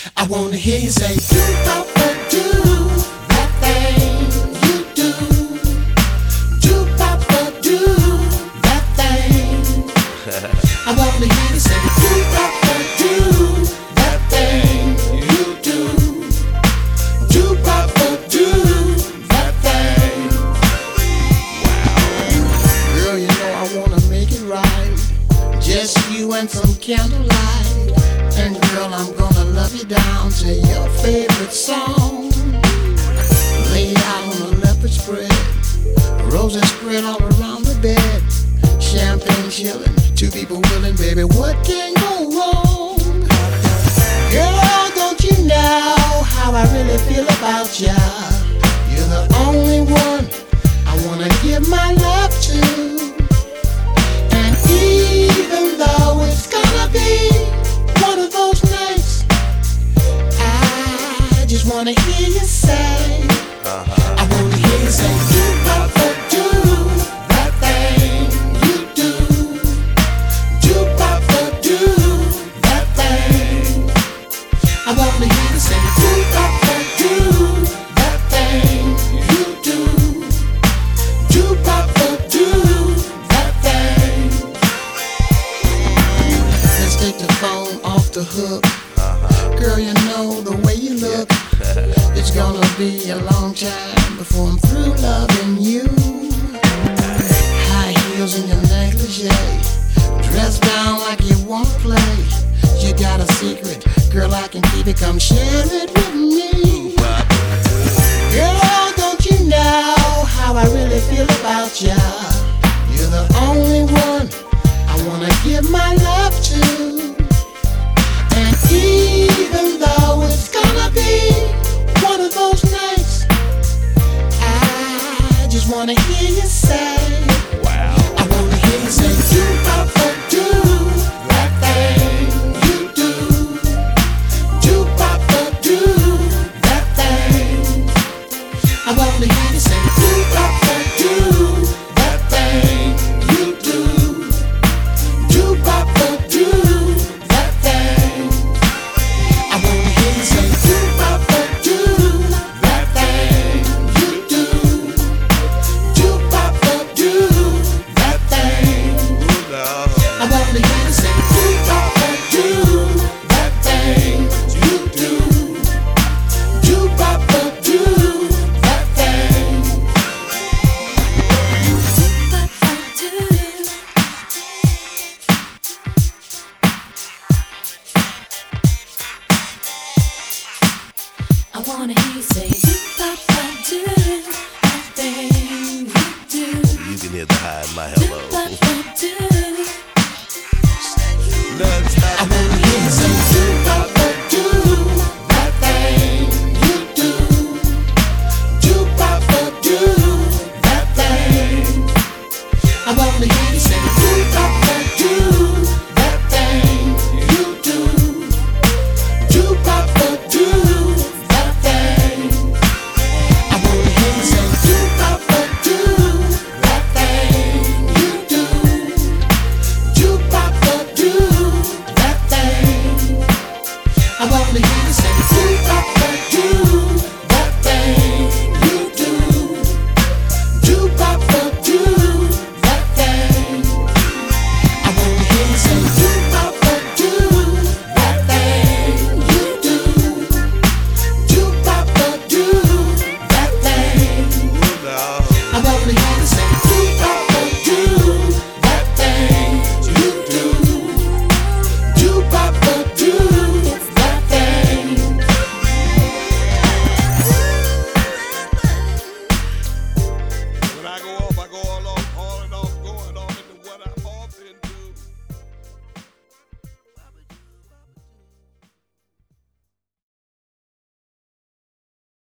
I wanna hear you say do papa do that thing you do. Do papa do that thing. I wanna hear you say do papa do that thing you do. Do papa do that thing. Wow. Girl, you know I wanna make it right. Just you and some candlelight. And girl, I'm gonna love you down to your favorite song. Lay out on a leopard spread, roses spread all around the bed. Champagne chillin', two people willing, baby, what can go wrong? Girl, don't you know how I really feel about ya? You're the only one I wanna give my love to. And even though it's gonna be one of those nights, I just wanna hear you say, I wanna hear you say, do papa do that thing you do. Do papa do that thing. I wanna hear you say, do papa do that thing you do. Do papa do that thing. Let's take the phone off the hook. Girl, you know the way you look. It's gonna be a long time before I'm through loving you. High heels in your negligee, dressed down like you wanna play. You got a secret, girl, I can keep it. Come share it with me. Girl, don't you know how I really feel about ya? You're the only one I wanna give my love to. And even though it's gonna be one of those nights, I just wanna hear you say, wow. I wanna hear you say, do papa do that thing you do. Do papa do that thing. I wanna hear you say, do papa do that thing you do. Do papa do that thing. I wanna hear you say, do papa do that thing you do. Do papa do that thing. I wanna hear you say, do papa do that thing you do. Do papa do that thing. I wanna hear you say, do papa do that thing you do. You can hear the high in my hello. Do papa do. I wanna hear you say, do papa do that thing you do. Do papa do that thing. I wanna hear you say, do papa do that thing you do. Do papa do that thing. I wanna hear you say, do papa do that thing you do. Do papa do that thing. I wanna hear you say,